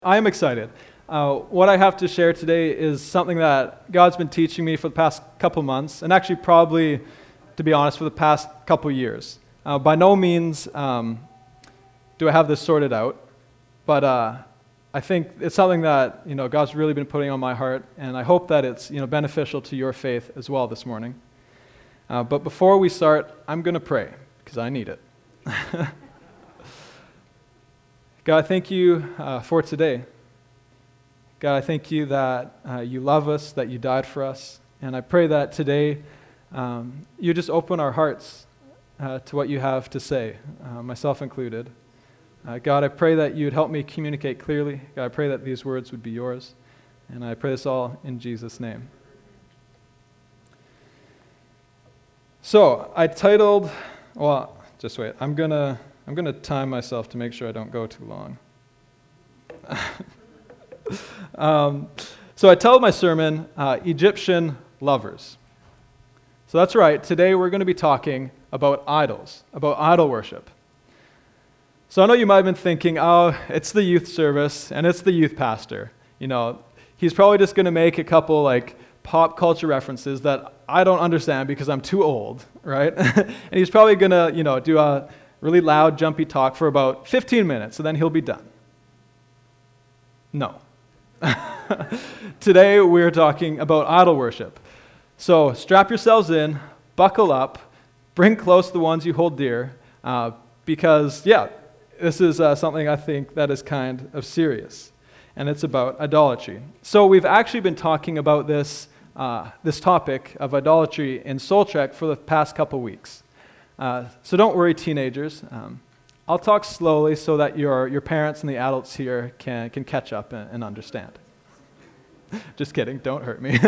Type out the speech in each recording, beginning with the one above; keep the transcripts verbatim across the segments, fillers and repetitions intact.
I am excited. Uh, what I have to share today is something that God's been teaching me for the past couple months, and actually probably, to be honest, for the past couple years. Uh, by no means um, do I have this sorted out, but uh, I think it's something that you know God's really been putting on my heart, and I hope that it's you know beneficial to your faith as well this morning. Uh, but before we start, I'm going to pray, because I need it. God, I thank you uh, for today. God, I thank you that uh, you love us, that you died for us. And I pray that today um, you just open our hearts uh, to what you have to say, uh, myself included. Uh, God, I pray that you would help me communicate clearly. God, I pray that these words would be yours. And I pray this all in Jesus' name. So, I titled, well, just wait, I'm going to... I'm going to time myself to make sure I don't go too long. um, so I titled my sermon, uh, Egyptian Lovers. So that's right, today we're going to be talking about idols, about idol worship. So I know you might have been thinking, oh, it's the youth service, and it's the youth pastor. You know, he's probably just going to make a couple, like, pop culture references that I don't understand because I'm too old, right? And he's probably going to, you know, do a really loud, jumpy talk for about fifteen minutes, and then he'll be done. No. Today, we're talking about idol worship. So strap yourselves in, buckle up, bring close the ones you hold dear, uh, because, yeah, this is uh, something I think that is kind of serious, and it's about idolatry. So we've actually been talking about this, uh, this topic of idolatry in Soul Trek for the past couple weeks. Uh, so don't worry, teenagers. Um, I'll talk slowly so that your your parents and the adults here can, can catch up and, and understand. Just kidding, don't hurt me.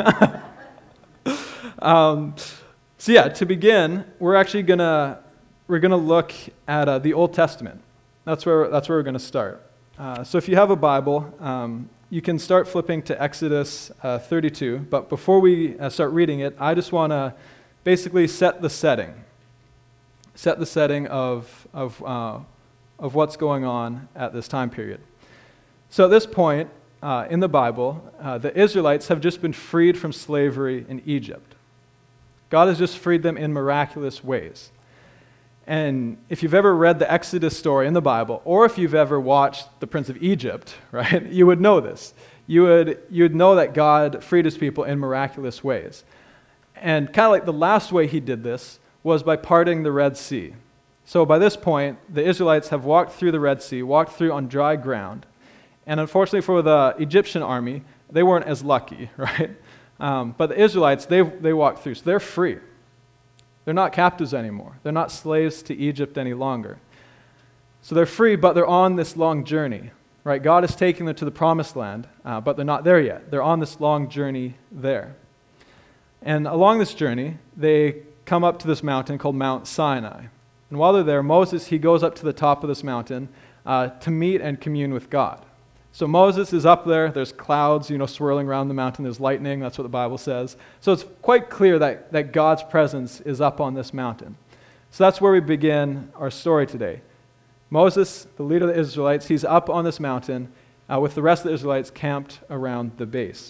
um, so yeah, to begin, we're actually gonna we're gonna look at uh, the Old Testament. That's where that's where we're gonna start. Uh, so if you have a Bible, um, you can start flipping to Exodus uh, thirty-two. But before we uh, start reading it, I just want to basically set the setting. Set the setting of of uh, of what's going on at this time period. So at this point uh, in the Bible, uh, the Israelites have just been freed from slavery in Egypt. God has just freed them in miraculous ways. And if you've ever read the Exodus story in the Bible, or if you've ever watched The Prince of Egypt, right, you would know this. You would you would know that God freed his people in miraculous ways. And kind of like the last way he did this was by parting the Red Sea. So by this point, the Israelites have walked through the Red Sea, walked through on dry ground. And unfortunately for the Egyptian army, they weren't as lucky, right? Um, but the Israelites, they they walked through, so they're free. They're not captives anymore. They're not slaves to Egypt any longer. So they're free, but they're on this long journey, right? God is taking them to the promised land, uh, but they're not there yet. They're on this long journey there. And along this journey, they come up to this mountain called Mount Sinai. And while they're there, Moses, he goes up to the top of this mountain uh, to meet and commune with God. So Moses is up there. There's clouds, you know, swirling around the mountain. There's lightning. That's what the Bible says. So it's quite clear that, that God's presence is up on this mountain. So that's where we begin our story today. Moses, the leader of the Israelites, he's up on this mountain uh, with the rest of the Israelites camped around the base.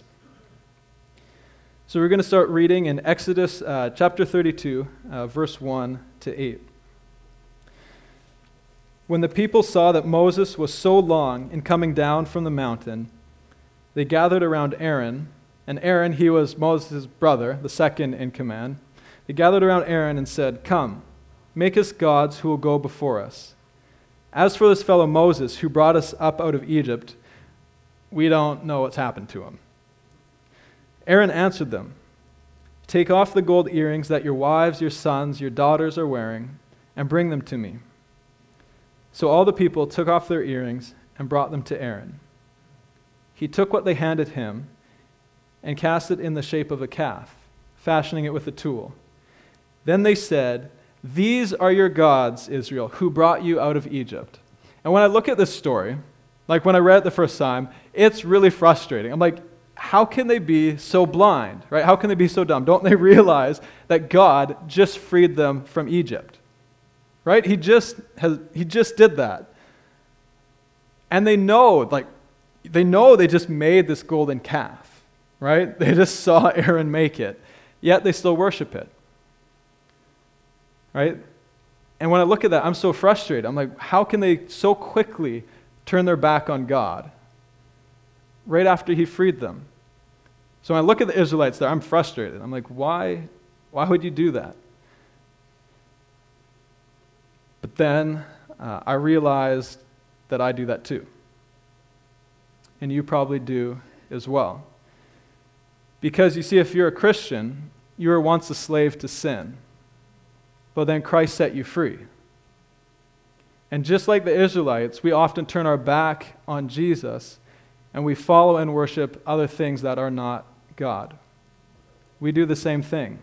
So we're going to start reading in Exodus uh, chapter thirty-two, uh, verse one to eight. When the people saw that Moses was so long in coming down from the mountain, they gathered around Aaron, and Aaron, he was Moses' brother, the second in command. They gathered around Aaron and said, "Come, make us gods who will go before us. As for this fellow Moses who brought us up out of Egypt, we don't know what's happened to him." Aaron answered them, "Take off the gold earrings that your wives, your sons, your daughters are wearing, and bring them to me." So all the people took off their earrings and brought them to Aaron. He took what they handed him and cast it in the shape of a calf, fashioning it with a tool. Then they said, "These are your gods, Israel, who brought you out of Egypt." And when I look at this story, like when I read it the first time, it's really frustrating. I'm like, how can they be so blind, right? How can they be so dumb? Don't they realize that God just freed them from Egypt, right? He just has, he just did that. And they know, like, they know they just made this golden calf, right? They just saw Aaron make it, yet they still worship it, right? And when I look at that, I'm so frustrated. I'm like, how can they so quickly turn their back on God right after he freed them? So when I look at the Israelites there, I'm frustrated. I'm like, why, why would you do that? But then uh, I realized that I do that too. And you probably do as well. Because you see, if you're a Christian, you were once a slave to sin. But then Christ set you free. And just like the Israelites, we often turn our back on Jesus and we follow and worship other things that are not God. We do the same thing.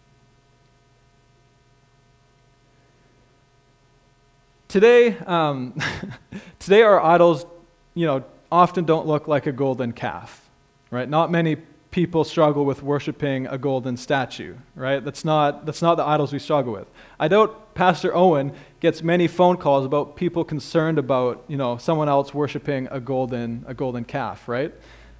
Today, um, today our idols, you know, often don't look like a golden calf, right? Not many people struggle with worshiping a golden statue, right? That's not that's not the idols we struggle with. I doubt Pastor Owen gets many phone calls about people concerned about, you know, someone else worshiping a golden a golden calf, right?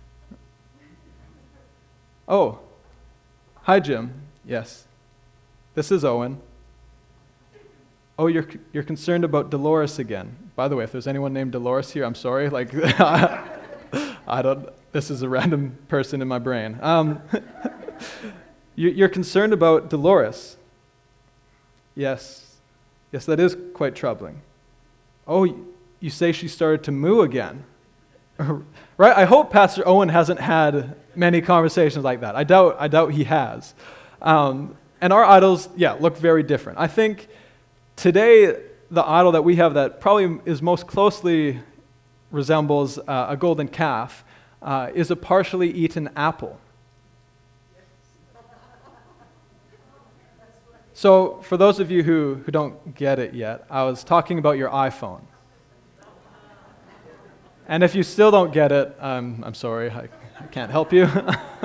Oh, hi Jim. Yes, this is Owen. Oh, you're you're concerned about Dolores again. By the way, if there's anyone named Dolores here, I'm sorry. Like, I don't. This is a random person in my brain. Um, you're concerned about Dolores. Yes. Yes, that is quite troubling. Oh, you say she started to moo again. Right? I hope Pastor Owen hasn't had many conversations like that. I doubt I doubt he has. Um, and our idols, yeah, look very different. I think today, the idol that we have that probably is most closely resembles uh, a golden calf Uh, is a partially eaten apple. So for those of you who, who don't get it yet, I was talking about your iPhone. And if you still don't get it, um, I'm sorry, I, I can't help you.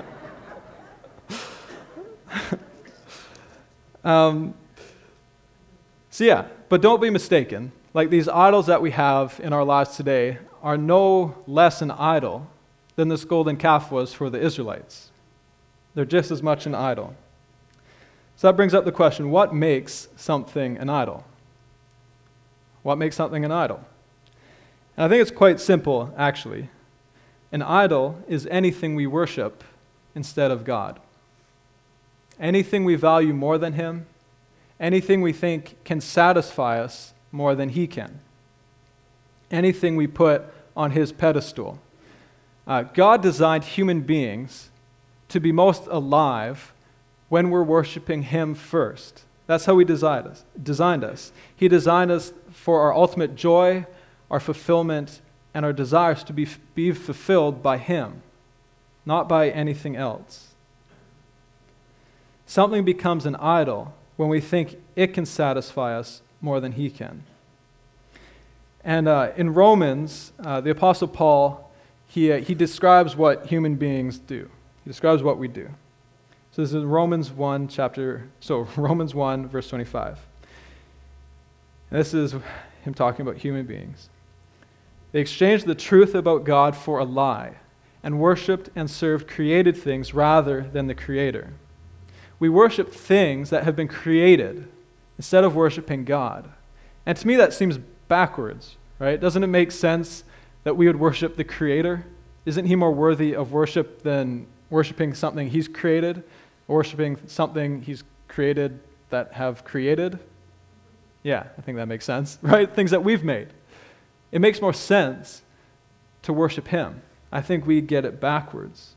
um, so yeah, but don't be mistaken. Like, these idols that we have in our lives today are no less an idol than this golden calf was for the Israelites. They're just as much an idol. So that brings up the question, what makes something an idol? What makes something an idol? And I think it's quite simple, actually. An idol is anything we worship instead of God. Anything we value more than Him, anything we think can satisfy us more than He can. Anything we put on His pedestal. Uh, God designed human beings to be most alive when we're worshiping Him first. That's how He designed us. Designed us. He designed us for our ultimate joy, our fulfillment, and our desires to be, be fulfilled by Him, not by anything else. Something becomes an idol when we think it can satisfy us more than He can. And uh, in Romans, uh, the Apostle Paul, He, uh, he describes what human beings do. He describes what we do. So this is Romans one chapter, so Romans one verse twenty-five. And this is him talking about human beings. They exchanged the truth about God for a lie and worshipped and served created things rather than the Creator. We worship things that have been created instead of worshiping God. And to me that seems backwards, right? Doesn't it make sense that we would worship the Creator? Isn't He more worthy of worship than worshiping something He's created, or worshiping something He's created that have created? Yeah, I think that makes sense, right? Things that we've made. It makes more sense to worship Him. I think we get it backwards.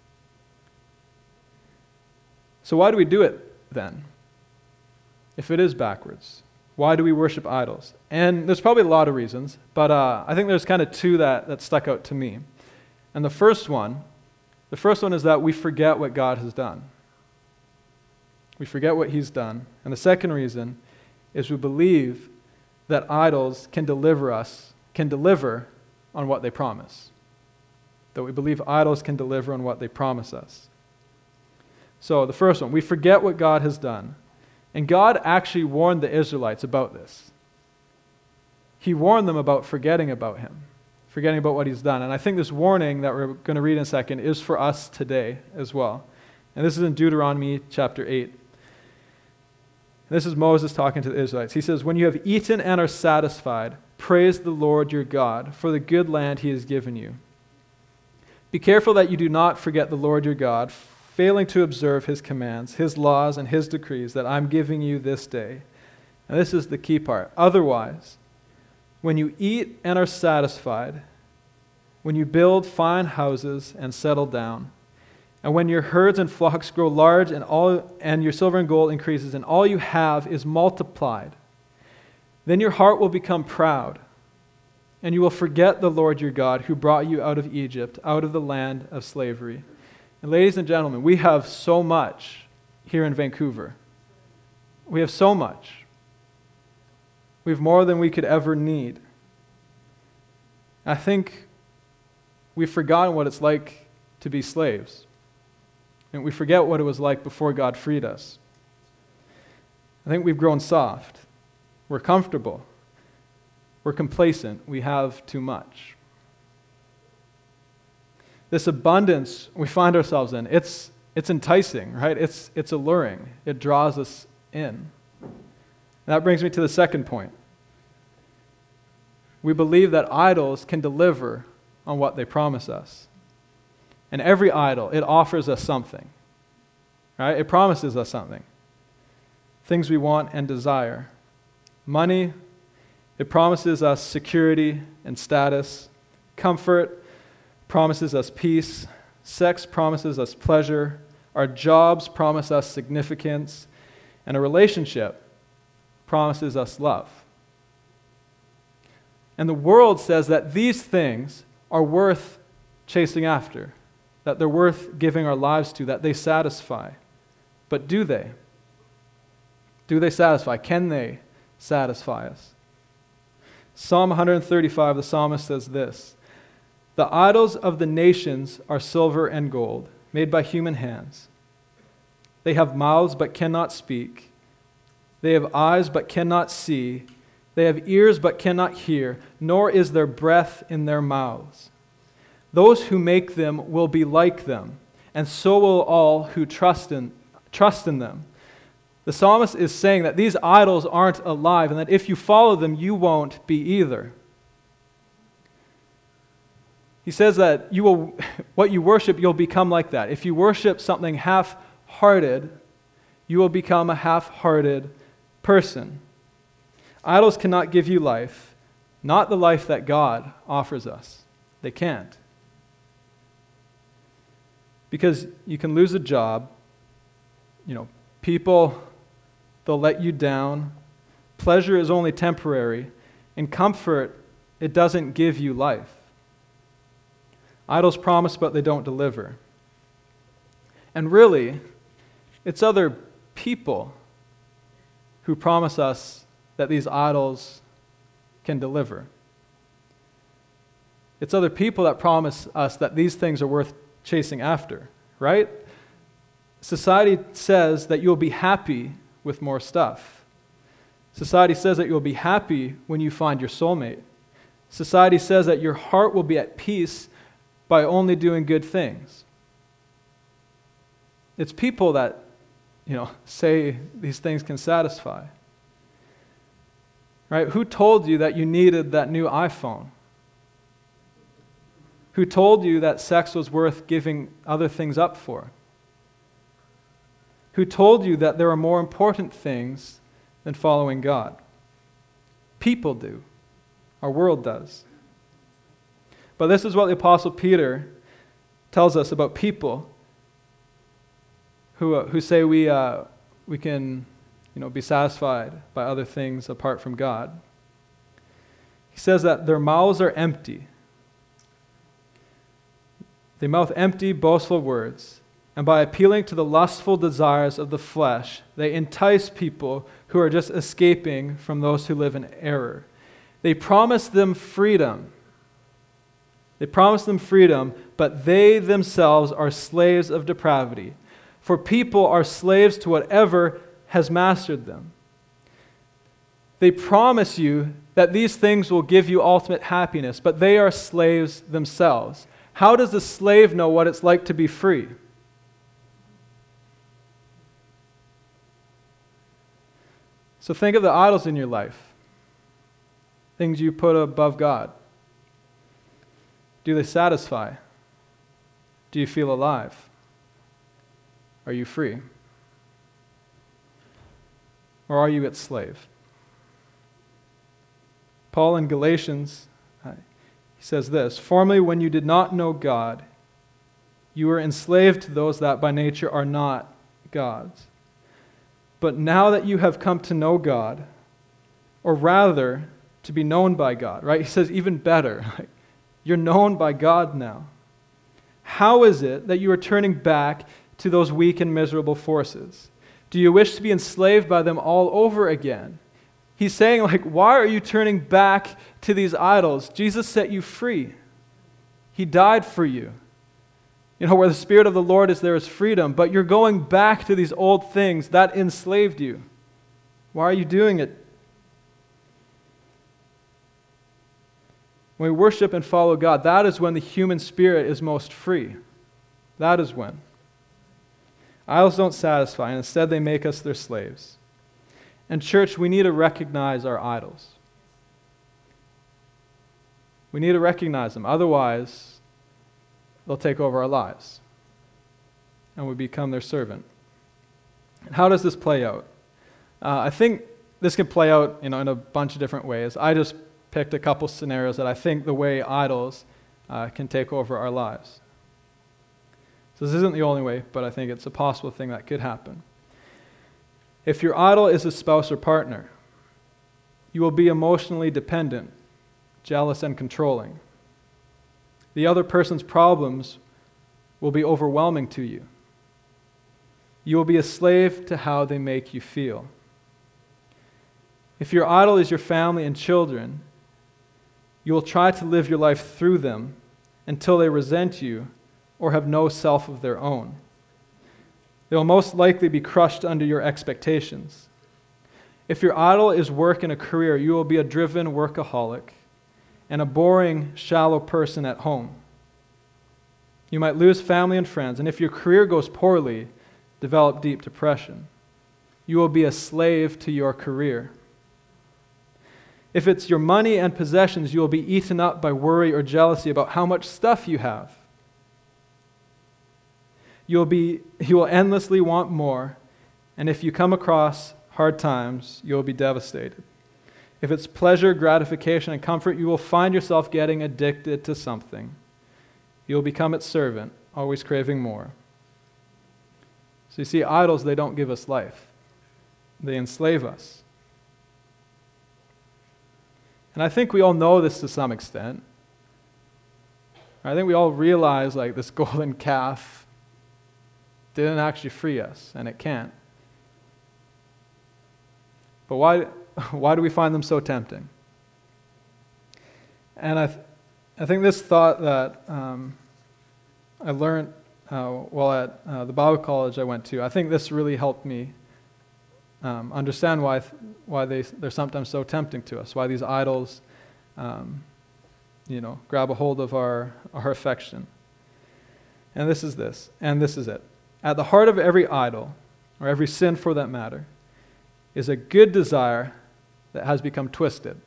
So why do we do it then? If it is backwards. Why do we worship idols? And there's probably a lot of reasons, but uh, I think there's kind of two that, that stuck out to me. And the first one, the first one is that we forget what God has done. We forget what He's done. And the second reason is we believe that idols can deliver us, can deliver on what they promise. That we believe idols can deliver on what they promise us. So the first one, we forget what God has done. And God actually warned the Israelites about this. He warned them about forgetting about Him. forgetting about what he's done. And I think this warning that we're going to read in a second is for us today as well. And this is in Deuteronomy chapter eight. This is Moses talking to the Israelites. He says, "When you have eaten and are satisfied, praise the Lord your God for the good land he has given you. Be careful that you do not forget the Lord your God, failing to observe his commands, his laws, and his decrees that I'm giving you this day." And this is the key part. "Otherwise, when you eat and are satisfied, when you build fine houses and settle down, and when your herds and flocks grow large and all and your silver and gold increases and all you have is multiplied, then your heart will become proud, and you will forget the Lord your God who brought you out of Egypt, out of the land of slavery." And ladies and gentlemen, we have so much here in Vancouver. We have so much. We have more than we could ever need. I think we've forgotten what it's like to be slaves. And we forget what it was like before God freed us. I think we've grown soft. We're comfortable. We're complacent. We have too much. This abundance we find ourselves in, it's it's enticing, right? It's it's alluring. It draws us in. And that brings me to the second point. We believe that idols can deliver on what they promise us. And every idol, it offers us something. Right? It promises us something. Things we want and desire. Money, it promises us security and status. Comfort promises us peace. Sex promises us pleasure. Our jobs promise us significance. And a relationship promises us love. And the world says that these things are worth chasing after, that they're worth giving our lives to, that they satisfy. But do they? Do they satisfy? Can they satisfy us? Psalm one thirty-five, the psalmist says this: "The idols of the nations are silver and gold, made by human hands. They have mouths but cannot speak. They have eyes but cannot see. They have ears but cannot hear, nor is there breath in their mouths. Those who make them will be like them, and so will all who trust in, trust in them." The psalmist is saying that these idols aren't alive, and that if you follow them, you won't be either. He says that you will, what you worship, you'll become like that. If you worship something half-hearted, you will become a half-hearted person. Idols cannot give you life, not the life that God offers us. They can't. Because you can lose a job, you know, people, they'll let you down. Pleasure is only temporary, and comfort, it doesn't give you life. Idols promise, but they don't deliver. And really, it's other people who promise us that these idols can deliver. It's other people that promise us that these things are worth chasing after, right? Society says that you'll be happy with more stuff. Society says that you'll be happy when you find your soulmate. Society says that your heart will be at peace by only doing good things. It's people that, you know, say these things can satisfy. Right? Who told you that you needed that new iPhone? Who told you that sex was worth giving other things up for? Who told you that there are more important things than following God? People do. Our world does. But this is what the Apostle Peter tells us about people who uh, who say we uh, we can, you know, be satisfied by other things apart from God. He says that their mouths are empty. They mouth empty, boastful words, and by appealing to the lustful desires of the flesh, they entice people who are just escaping from those who live in error. They promise them freedom. They promise them freedom, but they themselves are slaves of depravity. For people are slaves to whatever has mastered them. They promise you that these things will give you ultimate happiness, but they are slaves themselves. How does a slave know what it's like to be free? So think of the idols in your life, things you put above God. Do they satisfy? Do you feel alive? Are you free? Or are you its slave? Paul in Galatians, uh, he says this, "Formerly when you did not know God, you were enslaved to those that by nature are not God's. But now that you have come to know God, or rather to be known by God," right? He says even better, like, you're known by God now. How is it that you are turning back to those weak and miserable forces? Do you wish to be enslaved by them all over again? He's saying, like, why are you turning back to these idols? Jesus set you free. He died for you. You know, where the Spirit of the Lord is, there is freedom. But you're going back to these old things that enslaved you. Why are you doing it? When we worship and follow God, that is when the human spirit is most free. That is when. Idols don't satisfy, and instead they make us their slaves. And church, we need to recognize our idols. We need to recognize them. Otherwise, they'll take over our lives, and we become their servant. And how does this play out? Uh, I think this can play out, you know, in a bunch of different ways. I just picked a couple scenarios that I think the way idols uh, can take over our lives. So this isn't the only way, but I think it's a possible thing that could happen. If your idol is a spouse or partner, you will be emotionally dependent, jealous, and controlling. The other person's problems will be overwhelming to you. You will be a slave to how they make you feel. If your idol is your family and children, you will try to live your life through them until they resent you or have no self of their own. They will most likely be crushed under your expectations. If your idol is work and a career, you will be a driven workaholic and a boring, shallow person at home. You might lose family and friends, and if your career goes poorly, develop deep depression. You will be a slave to your career. If it's your money and possessions, you will be eaten up by worry or jealousy about how much stuff you have. You'll be, you will endlessly want more, and if you come across hard times, you'll be devastated. If it's pleasure, gratification, and comfort, you will find yourself getting addicted to something. You'll become its servant, always craving more. So you see, idols, they don't give us life. They enslave us. And I think we all know this to some extent. I think we all realize, like, this golden calf didn't actually free us, and it can't. But why, why do we find them so tempting? And I, th- I think this thought that um, I learned uh, while at uh, the Bible college I went to, I think this really helped me um, understand why th- why they they're sometimes so tempting to us, why these idols, um, you know, grab a hold of our our affection. And this is this, and this is it. At the heart of every idol, or every sin for that matter, is a good desire that has become twisted.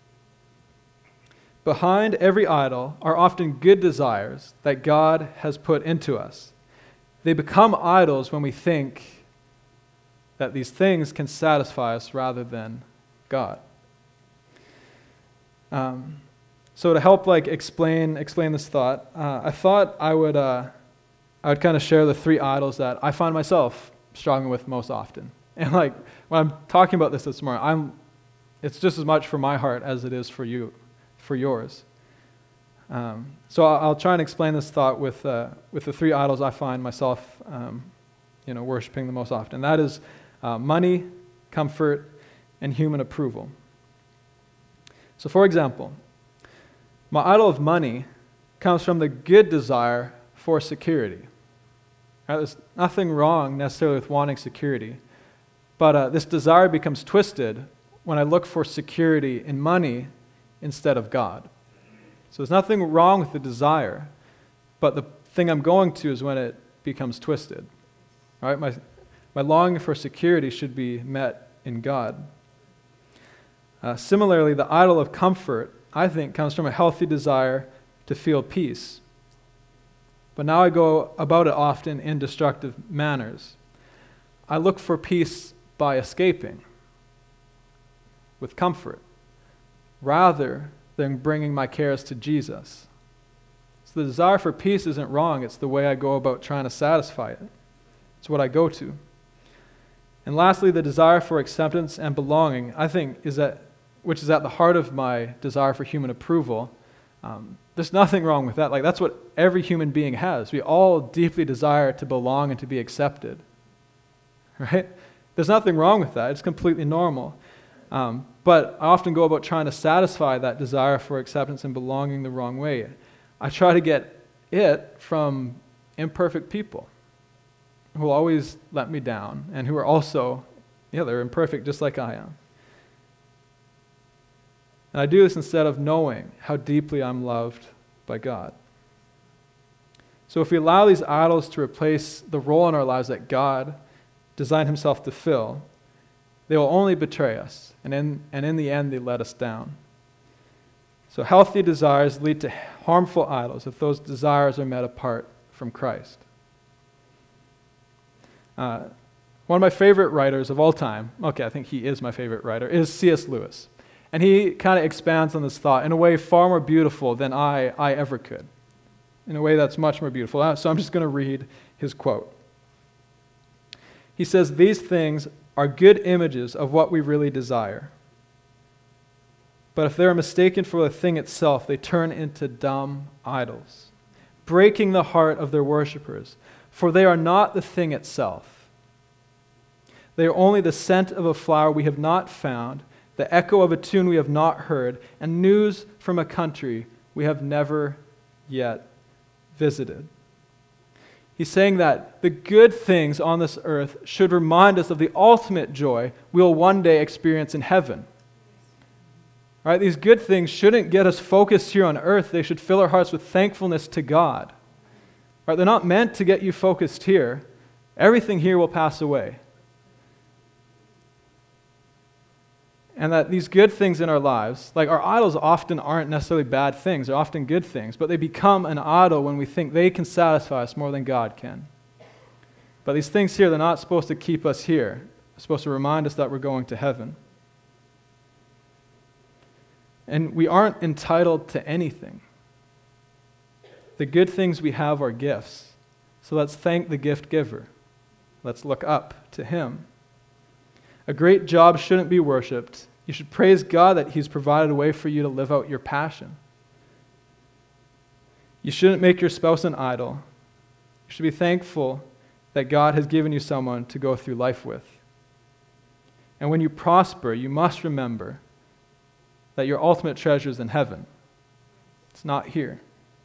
Behind every idol are often good desires that God has put into us. They become idols when we think that these things can satisfy us rather than God. Um, so to help like explain explain this thought, uh, I thought I would uh, I would kind of share the three idols that I find myself struggling with most often. And like when I'm talking about this this morning, I'm it's just as much for my heart as it is for you, for yours. Um, so I'll, I'll try and explain this thought with uh, with the three idols I find myself, um, you know, worshiping the most often. That is uh, money, comfort, and human approval. So, for example, my idol of money comes from the good desire for security. Right? There's nothing wrong necessarily with wanting security, but uh, this desire becomes twisted when I look for security in money instead of God. So there's nothing wrong with the desire, but the thing I'm going to is when it becomes twisted. All right? My, my longing for security should be met in God. Uh, similarly, the idol of comfort, I think, comes from a healthy desire to feel peace. But now I go about it often in destructive manners. I look for peace by escaping with comfort, rather than bringing my cares to Jesus. So the desire for peace isn't wrong. It's the way I go about trying to satisfy it. It's what I go to. And lastly, the desire for acceptance and belonging, I think, is at, which is at the heart of my desire for human approval. Um, there's nothing wrong with that. Like, that's what every human being has. We all deeply desire to belong and to be accepted. Right? There's nothing wrong with that. It's completely normal. Um, but I often go about trying to satisfy that desire for acceptance and belonging the wrong way. I try to get it from imperfect people who will always let me down and who are also, yeah, they're imperfect just like I am. And I do this instead of knowing how deeply I'm loved by God. So if we allow these idols to replace the role in our lives that God designed himself to fill, they will only betray us, and in, and in the end, they let us down. So healthy desires lead to harmful idols if those desires are met apart from Christ. Uh, one of my favorite writers of all time, okay, I think he is my favorite writer, is C S Lewis. And he kind of expands on this thought in a way far more beautiful than I, I ever could, in a way that's much more beautiful. So I'm just going to read his quote. He says, "These things are good images of what we really desire. But if they are mistaken for the thing itself, they turn into dumb idols, breaking the heart of their worshipers, for they are not the thing itself. They are only the scent of a flower we have not found, the echo of a tune we have not heard, and news from a country we have never yet visited." He's saying that the good things on this earth should remind us of the ultimate joy we'll one day experience in heaven. All right, these good things shouldn't get us focused here on earth. They should fill our hearts with thankfulness to God. All right, they're not meant to get you focused here. Everything here will pass away. And that these good things in our lives, like our idols often aren't necessarily bad things, they're often good things, but they become an idol when we think they can satisfy us more than God can. But these things here, they're not supposed to keep us here. They're supposed to remind us that we're going to heaven. And we aren't entitled to anything. The good things we have are gifts. So let's thank the gift giver. Let's look up to him. A great job shouldn't be worshipped. You should praise God that he's provided a way for you to live out your passion. You shouldn't make your spouse an idol. You should be thankful that God has given you someone to go through life with. And when you prosper, you must remember that your ultimate treasure is in heaven. It's not here.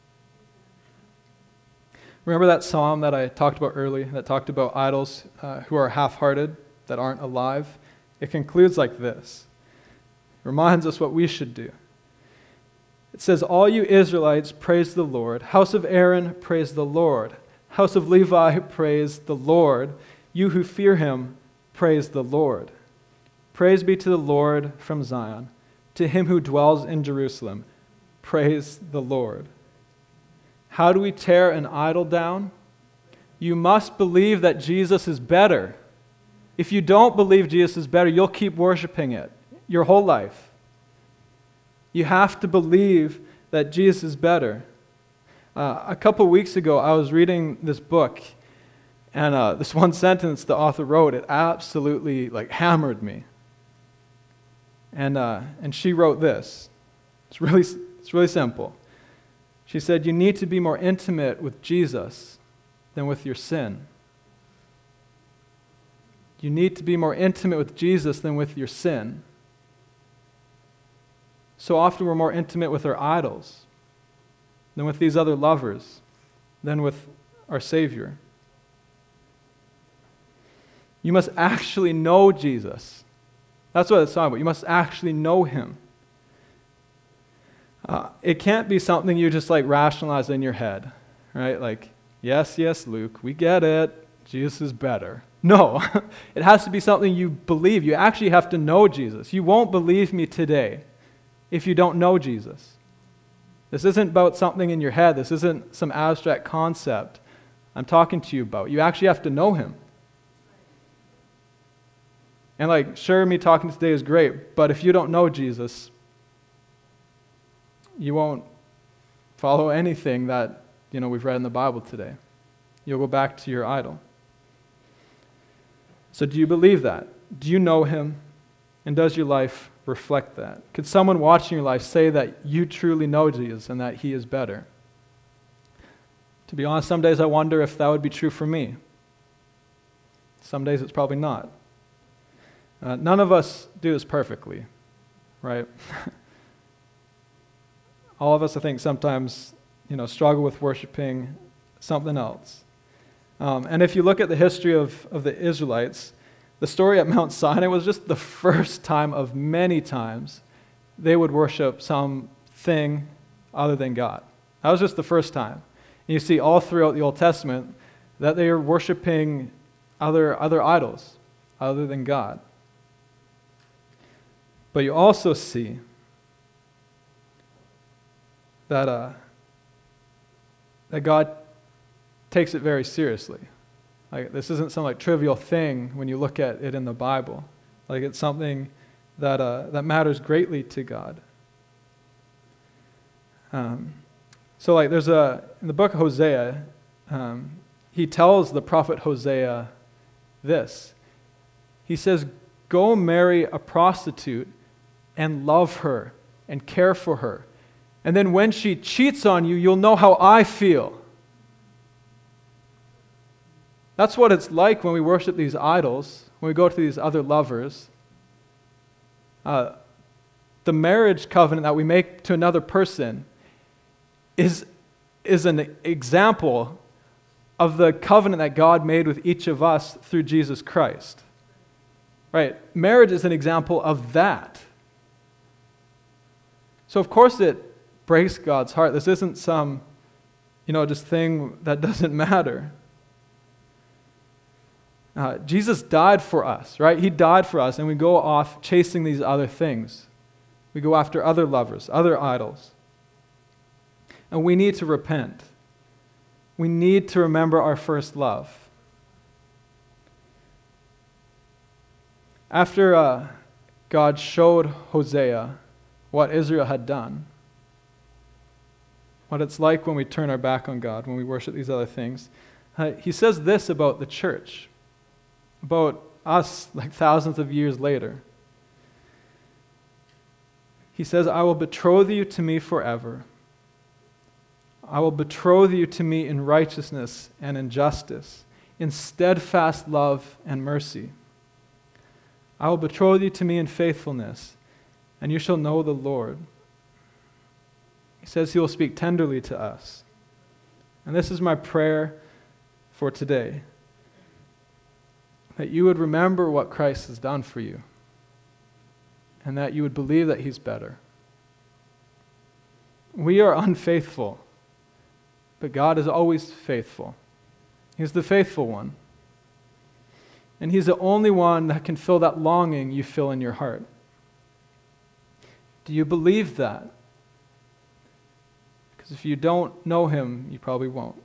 Remember that psalm that I talked about earlier, that talked about idols uh, who are half-hearted, that aren't alive? It concludes like this. It reminds us what we should do. It says, "All you Israelites, praise the Lord. House of Aaron, praise the Lord. House of Levi, praise the Lord. You who fear him, praise the Lord. Praise be to the Lord from Zion. To him who dwells in Jerusalem, praise the Lord." How do we tear an idol down? You must believe that Jesus is better. If you don't believe Jesus is better, you'll keep worshiping it your whole life. You have to believe that Jesus is better. Uh, a couple weeks ago, I was reading this book, and uh, this one sentence the author wrote, it absolutely like hammered me. And uh, and she wrote this. It's really it's really simple. She said, "You need to be more intimate with Jesus than with your sin." You need to be more intimate with Jesus than with your sin. So often we're more intimate with our idols than with these other lovers, than with our Savior. You must actually know Jesus. That's what it's talking about. You must actually know him. Uh, it can't be something you just like rationalize in your head, right? Like, yes, yes, Luke, we get it. Jesus is better. No, it has to be something you believe. You actually have to know Jesus. You won't believe me today if you don't know Jesus. This isn't about something in your head. This isn't some abstract concept I'm talking to you about. You actually have to know him. And like, sure, me talking today is great, but if you don't know Jesus, you won't follow anything that, you know, we've read in the Bible today. You'll go back to your idol. So do you believe that? Do you know him? And does your life reflect that? Could someone watching your life say that you truly know Jesus and that he is better? To be honest, some days I wonder if that would be true for me. Some days it's probably not. Uh, none of us do this perfectly, right? All of us, I think, sometimes, you know, struggle with worshiping something else. Um, and if you look at the history of, of the Israelites, the story at Mount Sinai was just the first time of many times they would worship something other than God. That was just the first time. And you see all throughout the Old Testament that they are worshiping other, other idols other than God. But you also see that uh, that God takes it very seriously. Like, this isn't some like trivial thing when you look at it in the Bible. Like, it's something that uh, that matters greatly to God. Um, so like there's a in the book of Hosea, um, he tells the prophet Hosea this. He says, "Go marry a prostitute and love her and care for her. And then when she cheats on you, you'll know how I feel." That's what it's like when we worship these idols, when we go to these other lovers. Uh, the marriage covenant that we make to another person is, is an example of the covenant that God made with each of us through Jesus Christ. Right? Marriage is an example of that. So of course it breaks God's heart. This isn't some, you know, just thing that doesn't matter. Uh, Jesus died for us, right? He died for us, and we go off chasing these other things. We go after other lovers, other idols. And we need to repent. We need to remember our first love. After uh, God showed Hosea what Israel had done, what it's like when we turn our back on God, when we worship these other things, uh, he says this about the church, about us like thousands of years later. He says, "I will betroth you to me forever. I will betroth you to me in righteousness and in justice, in steadfast love and mercy. I will betroth you to me in faithfulness, and you shall know the Lord." He says he will speak tenderly to us. And this is my prayer for today, that you would remember what Christ has done for you, and that you would believe that he's better. We are unfaithful, but God is always faithful. He's the faithful one. And he's the only one that can fill that longing you feel in your heart. Do you believe that? Because if you don't know him, you probably won't.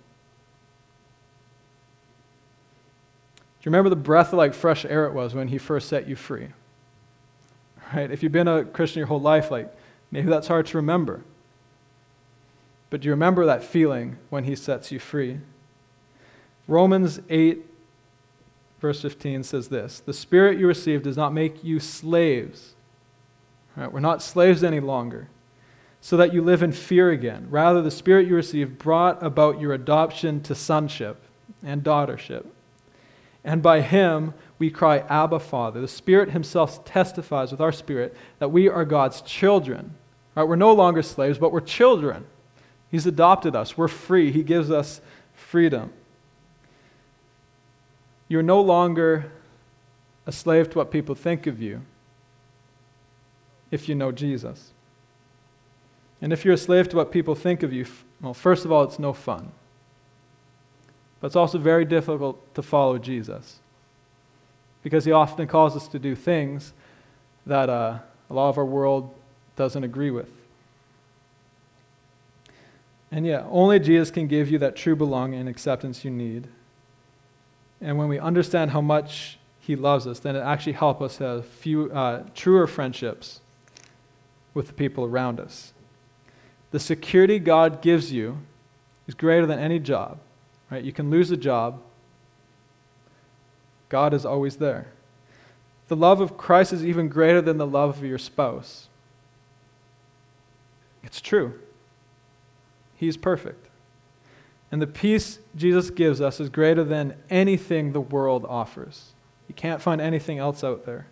Do you remember the breath of like fresh air it was when he first set you free? Right? If you've been a Christian your whole life, like maybe that's hard to remember. But do you remember that feeling when he sets you free? Romans eight, verse fifteen says this: "The Spirit you received does not make you slaves." Right? We're not slaves any longer, so that you live in fear again. Rather, the Spirit you received brought about your adoption to sonship and daughtership. And by him we cry, "Abba, Father." The Spirit himself testifies with our spirit that we are God's children. Right? We're no longer slaves, but we're children. He's adopted us. We're free. He gives us freedom. You're no longer a slave to what people think of you. if you know Jesus. And if you're a slave to what people think of you, well, first of all, it's no fun. But it's also very difficult to follow Jesus, because he often calls us to do things that uh, a lot of our world doesn't agree with. And yeah, only Jesus can give you that true belonging and acceptance you need. And when we understand how much he loves us, then it actually helps us have few, uh, truer friendships with the people around us. The security God gives you is greater than any job. Right? You can lose a job. God is always there. The love of Christ is even greater than the love of your spouse. It's true. He's perfect. And the peace Jesus gives us is greater than anything the world offers. You can't find anything else out there.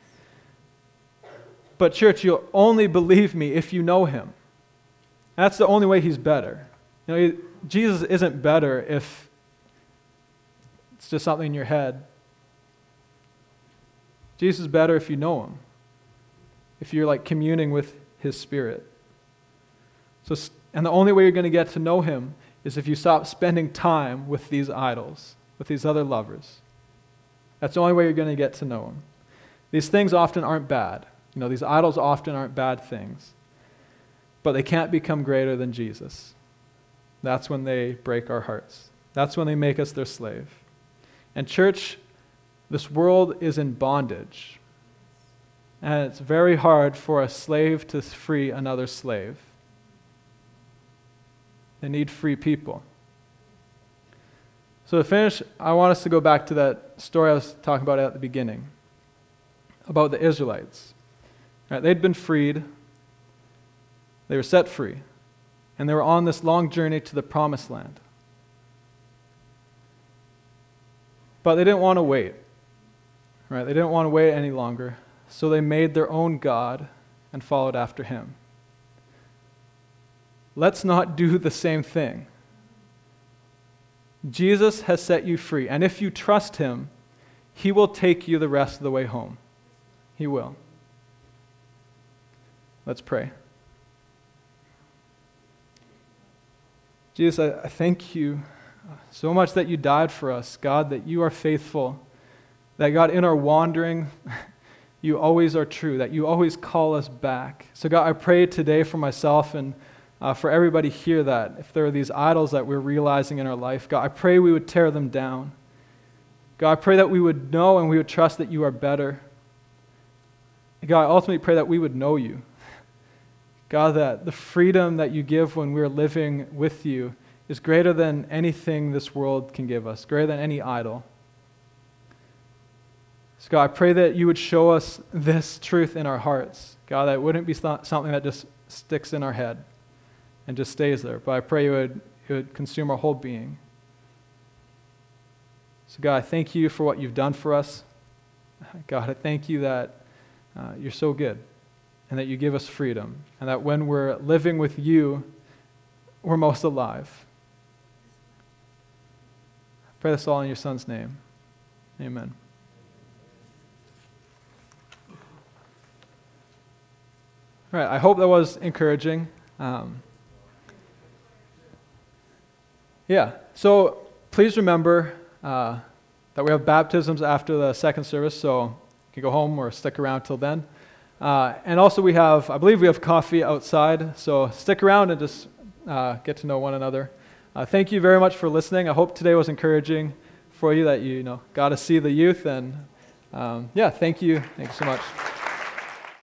But church, you'll only believe me if you know him. That's the only way he's better. You know, he, Jesus isn't better if it's just something in your head. Jesus is better if you know him, if you're like communing with his Spirit. So, and the only way you're going to get to know him is if you stop spending time with these idols, with these other lovers. That's the only way you're going to get to know him. These things often aren't bad. You know, these idols often aren't bad things, but they can't become greater than Jesus. That's when they break our hearts. That's when they make us their slave. And church, this world is in bondage. And it's very hard for a slave to free another slave. They need free people. So to finish, I want us to go back to that story I was talking about at the beginning, about the Israelites. Right, they'd been freed. They were set free. And they were on this long journey to the promised land. But they didn't want to wait. Right? They didn't want to wait any longer. So they made their own God and followed after him. Let's not do the same thing. Jesus has set you free. And if you trust him, he will take you the rest of the way home. He will. Let's pray. Jesus, I, I thank you so much that you died for us, God, that you are faithful, that God, in our wandering, you always are true, that you always call us back. So God, I pray today for myself and uh, for everybody here that if there are these idols that we're realizing in our life, God, I pray we would tear them down. God, I pray that we would know and we would trust that you are better. God, I ultimately pray that we would know you. God, that the freedom that you give when we're living with you is greater than anything this world can give us, greater than any idol. So God, I pray that you would show us this truth in our hearts. God, that it wouldn't be something that just sticks in our head and just stays there, but I pray it would, it would consume our whole being. So God, I thank you for what you've done for us. God, I thank you that uh, you're so good and that you give us freedom and that when we're living with you, we're most alive. I pray this all in your Son's name. Amen. All right, I hope that was encouraging. Um, yeah, so please remember uh, that we have baptisms after the second service, so you can go home or stick around till then. Uh, and also we have, I believe we have coffee outside, so stick around and just uh, get to know one another. Uh, thank you very much for listening. I hope today was encouraging for you, that you, you know got to see the youth, and um, yeah, thank you. Thanks so much.